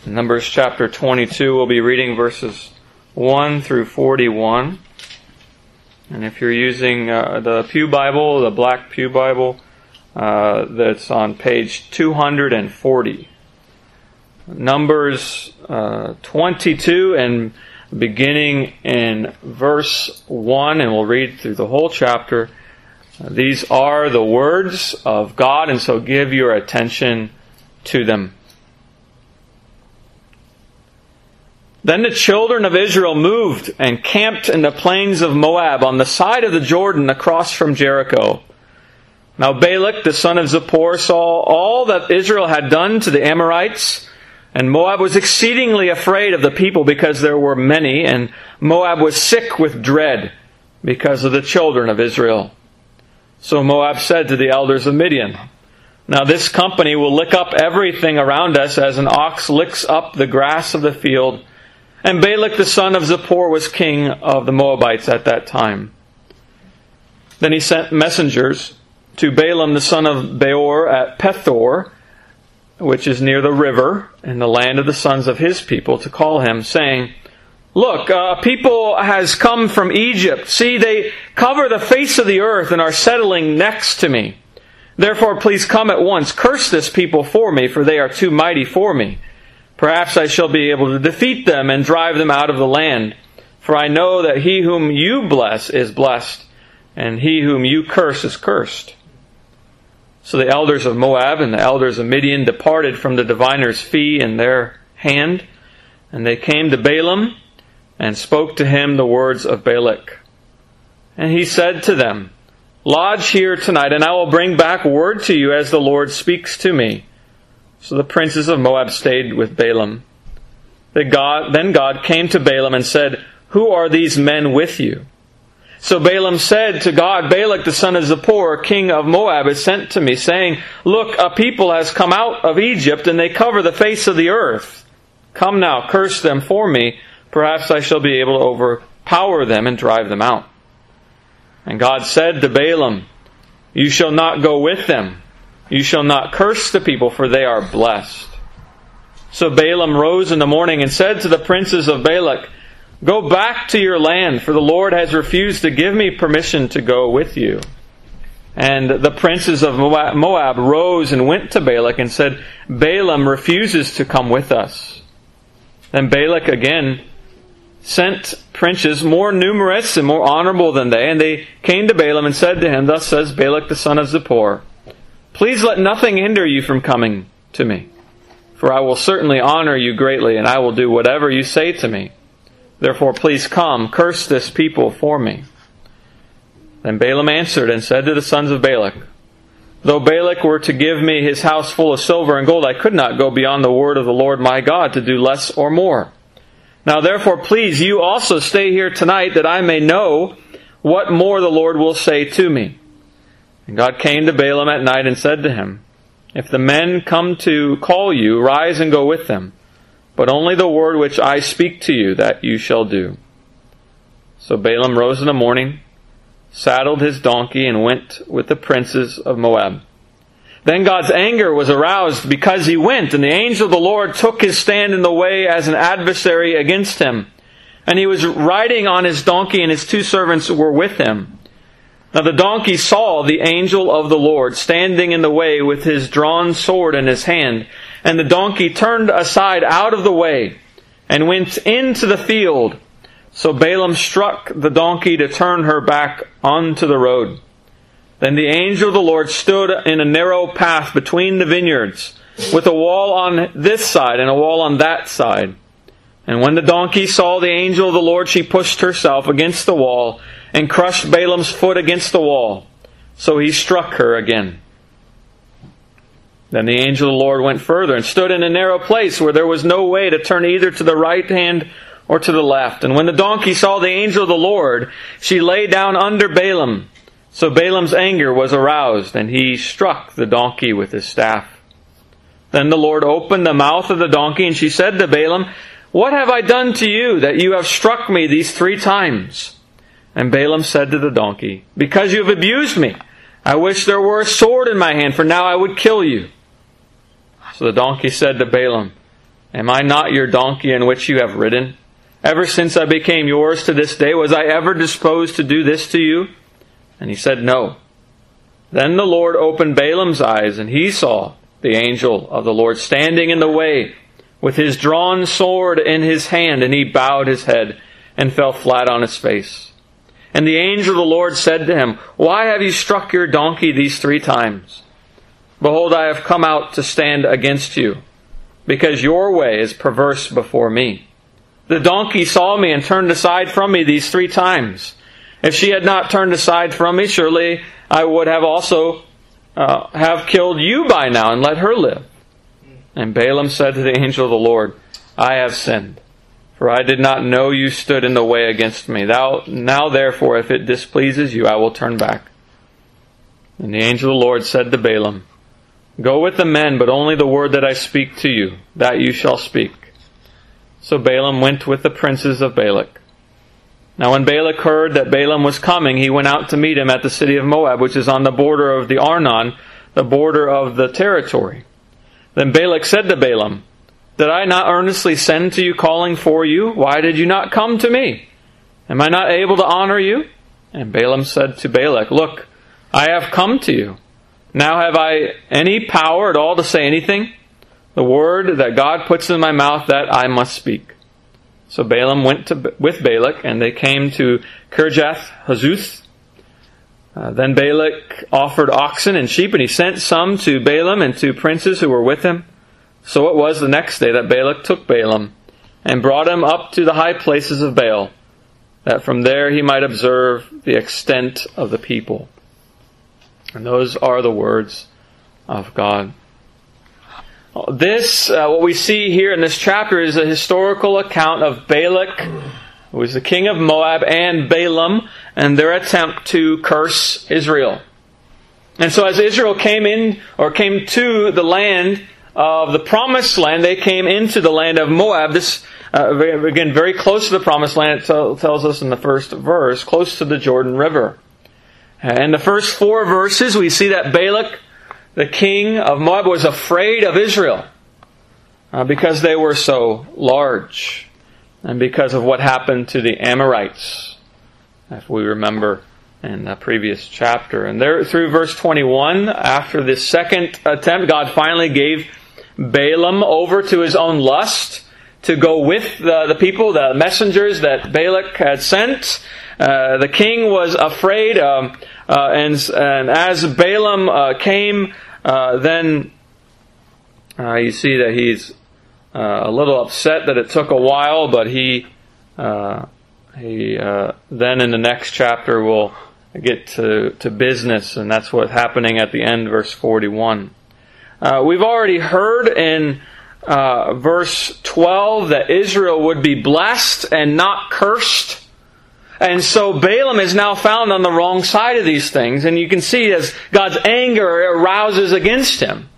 Numbers chapter 22, we'll be reading verses 1 through 41. And if you're using the Pew Bible, the Black Pew Bible, that's on page 240. Numbers 22 and beginning in verse 1, and we'll read through the whole chapter. These are the words of God, and so give your attention to them. Then the children of Israel moved and camped in the plains of Moab on the side of the Jordan across from Jericho. Now Balak, the son of Zippor, saw all that Israel had done to the Amorites, and Moab was exceedingly afraid of the people because there were many, and Moab was sick with dread because of the children of Israel. So Moab said to the elders of Midian, "Now this company will lick up everything around us as an ox licks up the grass of the field." And Balak the son of Zippor was king of the Moabites at that time. Then he sent messengers to Balaam the son of Beor at Pethor, which is near the river, in the land of the sons of his people, to call him, saying, "Look, a people has come from Egypt. See, they cover the face of the earth and are settling next to me. Therefore, please come at once. Curse this people for me, for they are too mighty for me. Perhaps I shall be able to defeat them and drive them out of the land. For I know that he whom you bless is blessed, and he whom you curse is cursed." So the elders of Moab and the elders of Midian departed from the diviner's fee in their hand, and they came to Balaam and spoke to him the words of Balak. And he said to them, "Lodge here tonight, and I will bring back word to you as the Lord speaks to me." So the princes of Moab stayed with Balaam. Then God came to Balaam and said, "Who are these men with you?" So Balaam said to God, "Balak the son of Zippor, king of Moab, has sent to me, saying, 'Look, a people has come out of Egypt, and they cover the face of the earth. Come now, curse them for me. Perhaps I shall be able to overpower them and drive them out.' And God said to Balaam, 'You shall not go with them. You shall not curse the people, for they are blessed.' So Balaam rose in the morning and said to the princes of Balak, 'Go back to your land, for the Lord has refused to give me permission to go with you.' And the princes of Moab rose and went to Balak and said, 'Balaam refuses to come with us.' Then Balak again sent princes more numerous and more honorable than they, and they came to Balaam and said to him, 'Thus says Balak the son of Zippor, please let nothing hinder you from coming to me, for I will certainly honor you greatly, and I will do whatever you say to me. Therefore please come, curse this people for me.' Then Balaam answered and said to the sons of Balak, 'Though Balak were to give me his house full of silver and gold, I could not go beyond the word of the Lord my God to do less or more. Now therefore please you also stay here tonight, that I may know what more the Lord will say to me.' And God came to Balaam at night and said to him, 'If the men come to call you, rise and go with them. But only the word which I speak to you, that you shall do.' So Balaam rose in the morning, saddled his donkey, and went with the princes of Moab. Then God's anger was aroused because he went, and the angel of the Lord took his stand in the way as an adversary against him. And he was riding on his donkey, and his two servants were with him. Now the donkey saw the angel of the Lord standing in the way with his drawn sword in his hand. And the donkey turned aside out of the way and went into the field. So Balaam struck the donkey to turn her back onto the road. Then the angel of the Lord stood in a narrow path between the vineyards, with a wall on this side and a wall on that side. And when the donkey saw the angel of the Lord, she pushed herself against the wall and crushed Balaam's foot against the wall. So he struck her again. Then the angel of the Lord went further and stood in a narrow place where there was no way to turn either to the right hand or to the left. And when the donkey saw the angel of the Lord, she lay down under Balaam. So Balaam's anger was aroused, and he struck the donkey with his staff. Then the Lord opened the mouth of the donkey, and she said to Balaam, 'What have I done to you, that you have struck me these 3 times? And Balaam said to the donkey, 'Because you have abused me. I wish there were a sword in my hand, for now I would kill you.' So the donkey said to Balaam, Am I not your donkey in which you have ridden? Ever since I became yours to this day, was I ever disposed to do this to you?" And he said, "No." Then the Lord opened Balaam's eyes, and he saw the angel of the Lord standing in the way with his drawn sword in his hand, and he bowed his head and fell flat on his face. And the angel of the Lord said to him, "Why have you struck your donkey these 3 times? Behold, I have come out to stand against you, because your way is perverse before me. The donkey saw me and turned aside from me these 3 times. If she had not turned aside from me, surely I would have also have killed you by now and let her live." And Balaam said to the angel of the Lord, "I have sinned, for I did not know you stood in the way against me. Now therefore, if it displeases you, I will turn back." And the angel of the Lord said to Balaam, "Go with the men, but only the word that I speak to you, that you shall speak." So Balaam went with the princes of Balak. Now when Balak heard that Balaam was coming, he went out to meet him at the city of Moab, which is on the border of the Arnon, the border of the territory. Then Balak said to Balaam, "Did I not earnestly send to you, calling for you? Why did you not come to me? Am I not able to honor you?" And Balaam said to Balak, "Look, I have come to you. Now have I any power at all to say anything? The word that God puts in my mouth, that I must speak." So Balaam went with Balak, and they came to Kirjath Huzoth. Then Balak offered oxen and sheep, and he sent some to Balaam and to princes who were with him. So it was the next day that Balak took Balaam and brought him up to the high places of Baal, that from there he might observe the extent of the people. And those are the words of God. This, what we see here in this chapter, is a historical account of Balak, who was the king of Moab, and Balaam, and their attempt to curse Israel. And so as Israel came to the land of the promised land, they came into the land of Moab. This, again, very close to the promised land, it tells us in the first verse, close to the Jordan River. In the first 4 verses, we see that Balak, the king of Moab, was afraid of Israel because they were so large, and because of what happened to the Amorites, if we remember in the previous chapter. And there, through verse 21, after this second attempt, God finally gave Balaam over to his own lust to go with the people, the messengers that Balak had sent. The king was afraid, and as Balaam came, then you see that he's a little upset that it took a while, but he then in the next chapter will get to business, and that's what's happening at the end, verse 41. We've already heard in verse 12 that Israel would be blessed and not cursed. And so Balaam is now found on the wrong side of these things. And you can see as God's anger arouses against him.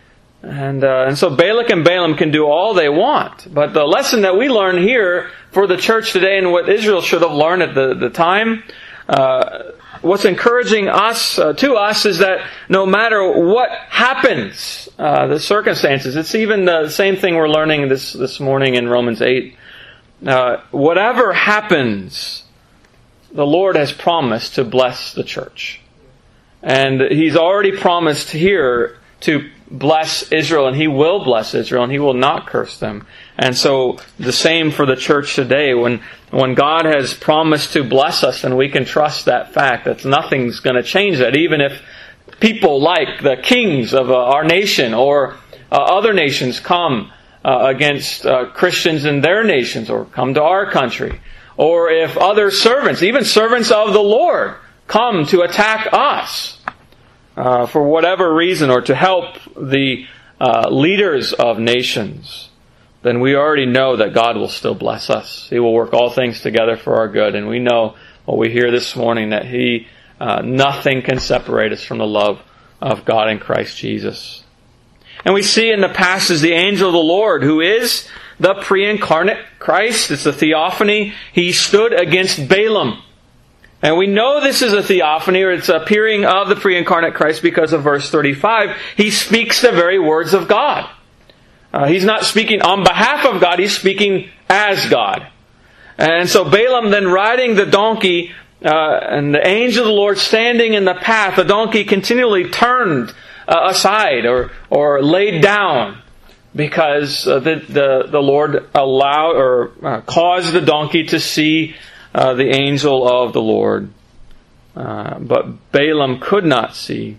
And so Balak and Balaam can do all they want. But the lesson that we learn here for the church today, and what Israel should have learned at the time, what's encouraging us to us is that no matter what happens, the circumstances, it's even the same thing we're learning this morning in Romans 8. Whatever happens, the Lord has promised to bless the church. And He's already promised here to bless Israel, and He will bless Israel, and He will not curse them. And so the same for the church today. When God has promised to bless us, and we can trust that fact, that nothing's going to change that. Even if people like the kings of our nation or other nations come against Christians in their nations, or come to our country, or if other servants, even servants of the Lord, come to attack us for whatever reason, or to help the leaders of nations, then we already know that God will still bless us. He will work all things together for our good. And we know what we hear this morning, that nothing can separate us from the love of God in Christ Jesus. And we see in the passage the angel of the Lord, who is the pre-incarnate Christ. It's a theophany. He stood against Balaam. And we know this is a theophany, or it's a appearing of the pre-incarnate Christ, because of verse 35. He speaks the very words of God. He's not speaking on behalf of God, he's speaking as God. And so Balaam then riding the donkey, and the angel of the Lord standing in the path, the donkey continually turned aside or laid down, because the Lord allowed or caused the donkey to see the angel of the Lord. But Balaam could not see.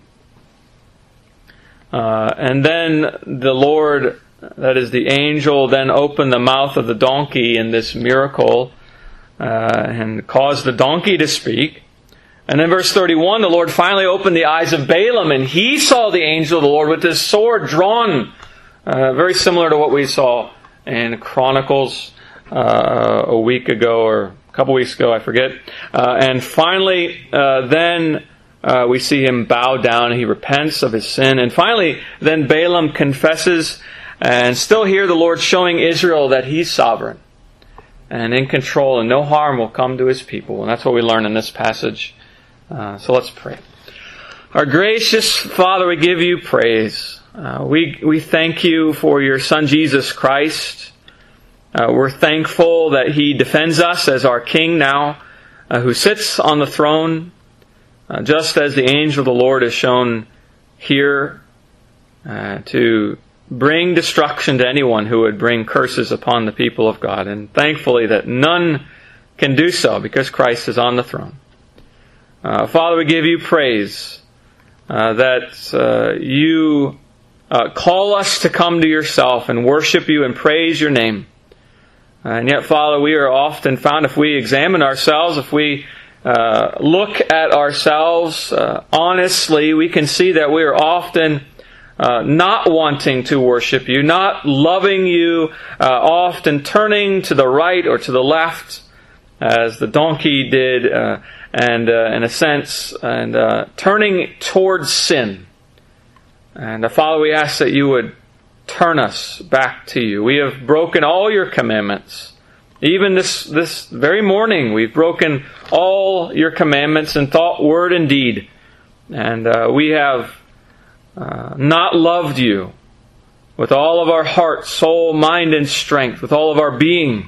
And then the Lord, that is the angel, then opened the mouth of the donkey in this miracle and caused the donkey to speak. And in verse 31, the Lord finally opened the eyes of Balaam, and he saw the angel of the Lord with his sword drawn, very similar to what we saw in Chronicles a week ago or a couple weeks ago, I forget. And finally, then we see him bow down. He repents of his sin. And finally, then Balaam confesses, and still here the Lord showing Israel that He's sovereign and in control, and no harm will come to His people. And that's what we learn in this passage. So let's pray. Our gracious Father, we give You praise. We thank You for Your Son Jesus Christ. We're thankful that He defends us as our King now, who sits on the throne, just as the angel of the Lord is shown here to bring destruction to anyone who would bring curses upon the people of God. And thankfully that none can do so because Christ is on the throne. Father, we give You praise that You call us to come to Yourself and worship You and praise Your name. And yet, Father, we are often found, if we examine ourselves, if we look at ourselves honestly, we can see that we are often not wanting to worship You, not loving You, often turning to the right or to the left, as the donkey did, and in a sense, and turning towards sin. And Father, we ask that You would turn us back to You. We have broken all Your commandments. Even this very morning, we've broken all Your commandments in thought, word, and deed. And we have not loved You with all of our heart, soul, mind, and strength, with all of our being.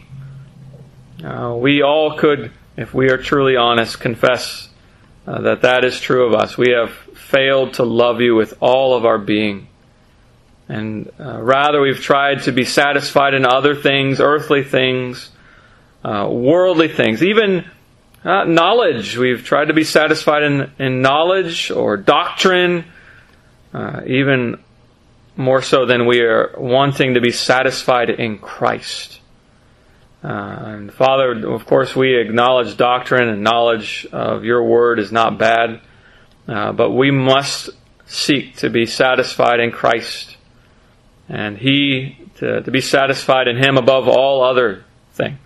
We all could, if we are truly honest, confess that is true of us. We have failed to love You with all of our being. And rather we've tried to be satisfied in other things, earthly things, worldly things, even knowledge. We've tried to be satisfied in knowledge or doctrine, even more so than we are wanting to be satisfied in Christ. And Father, of course, we acknowledge doctrine and knowledge of Your Word is not bad, but we must seek to be satisfied in Christ, and to be satisfied in Him above all other things.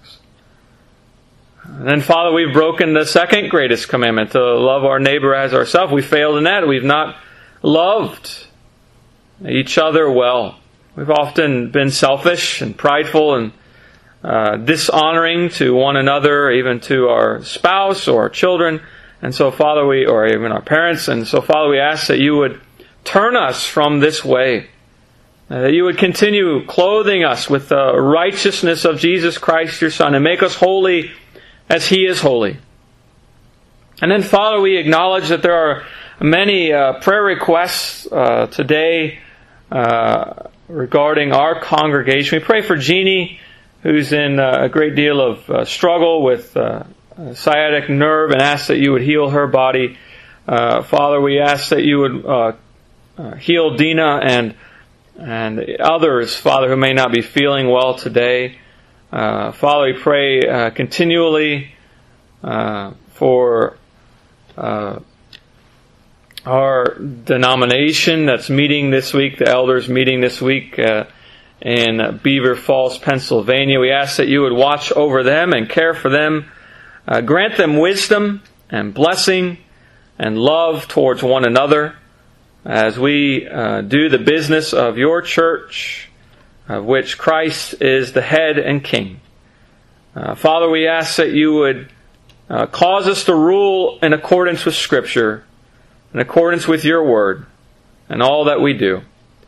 And then, Father, we've broken the second greatest commandment, to love our neighbor as ourselves. We failed in that. We've not loved each other well. We've often been selfish and prideful and dishonoring to one another, even to our spouse or our children. And so, Father, or even our parents. And so, Father, we ask that You would turn us from this way. That You would continue clothing us with the righteousness of Jesus Christ, Your Son, and make us holy as He is holy. And then, Father, we acknowledge that there are many prayer requests today regarding our congregation. We pray for Jeannie, who's in a great deal of struggle with sciatic nerve, and ask that You would heal her body. Father, we ask that You would heal Dina and others, Father, who may not be feeling well today. Father, we pray continually for our denomination that's meeting this week, the elders meeting this week in Beaver Falls, Pennsylvania. We ask that You would watch over them and care for them. Grant them wisdom and blessing and love towards one another as we do the business of Your church, of which Christ is the head and king. Father, we ask that You would cause us to rule in accordance with Scripture, in accordance with Your Word, and all that we do.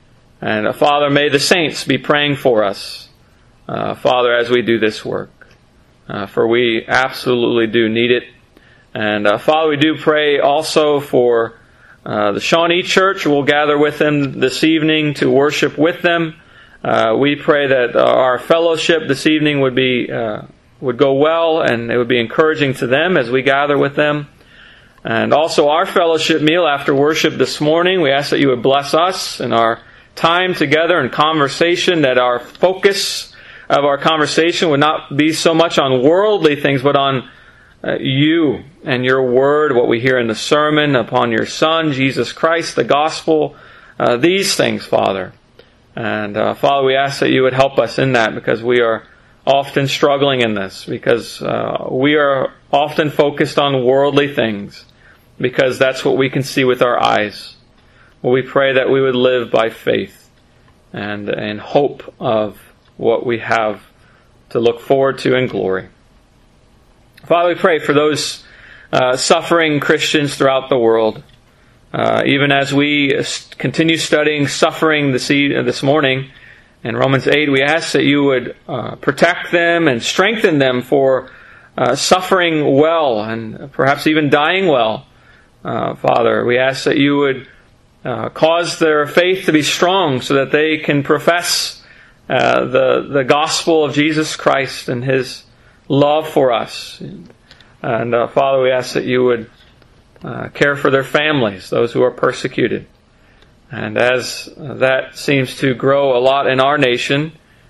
And Father, may the saints be praying for us, Father, as we do this work. For we absolutely do need it. And Father, we do pray also for the Shawnee Church. We'll gather with them this evening to worship with them. We pray that our fellowship this evening would go well, and it would be encouraging to them as we gather with them. And also our fellowship meal after worship this morning, we ask that you would bless us in our time together and conversation, that our focus of our conversation would not be so much on worldly things, but on you and your word, what we hear in the sermon, upon your Son, Jesus Christ, the gospel, these things, Father. And Father, we ask that you would help us in that, because we are often struggling in this, because we are often focused on worldly things, because that's what we can see with our eyes. Well, we pray that we would live by faith and in hope of what we have to look forward to in glory. Father, we pray for those suffering Christians throughout the world. Even as we continue studying suffering this morning in Romans 8, we ask that you would protect them and strengthen them for suffering well and perhaps even dying well. Father, we ask that you would cause their faith to be strong so that they can profess the gospel of Jesus Christ and His love for us. And Father, we ask that you would care for their families, those who are persecuted. And as that seems to grow a lot in our nation,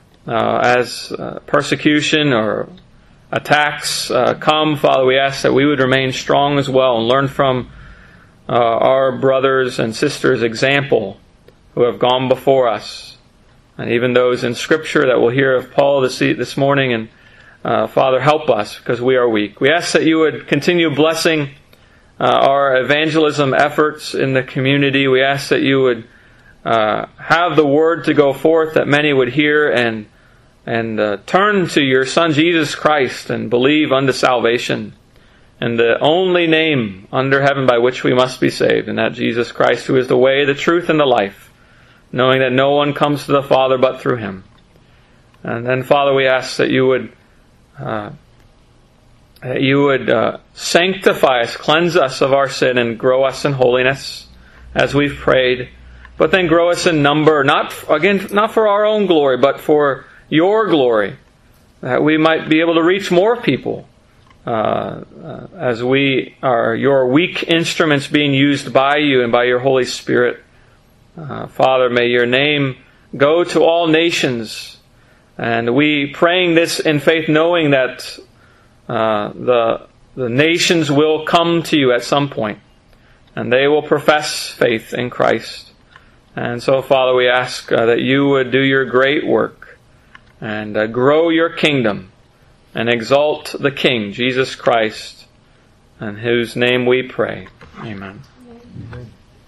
as persecution or attacks come, Father, we ask that we would remain strong as well and learn from our brothers and sisters' example who have gone before us, and even those in Scripture that we'll hear of Paul this morning. And Father, help us, because we are weak. We ask that you would continue blessing our evangelism efforts in the community. We ask that you would have the word to go forth, that many would hear and turn to your Son Jesus Christ and believe unto salvation, and the only name under heaven by which we must be saved, and that Jesus Christ, who is the way, the truth, and the life, knowing that no one comes to the Father but through Him. And then, Father, we ask that you would sanctify us, cleanse us of our sin, and grow us in holiness, as we've prayed. But then grow us in number, not for our own glory, but for your glory, that we might be able to reach more people, as we are your weak instruments being used by you and by your Holy Spirit. Father, may your name go to all nations. And we praying this in faith, knowing that the nations will come to you at some point, and they will profess faith in Christ. And so, Father, we ask that you would do your great work and grow your kingdom and exalt the King, Jesus Christ, in whose name we pray. Amen.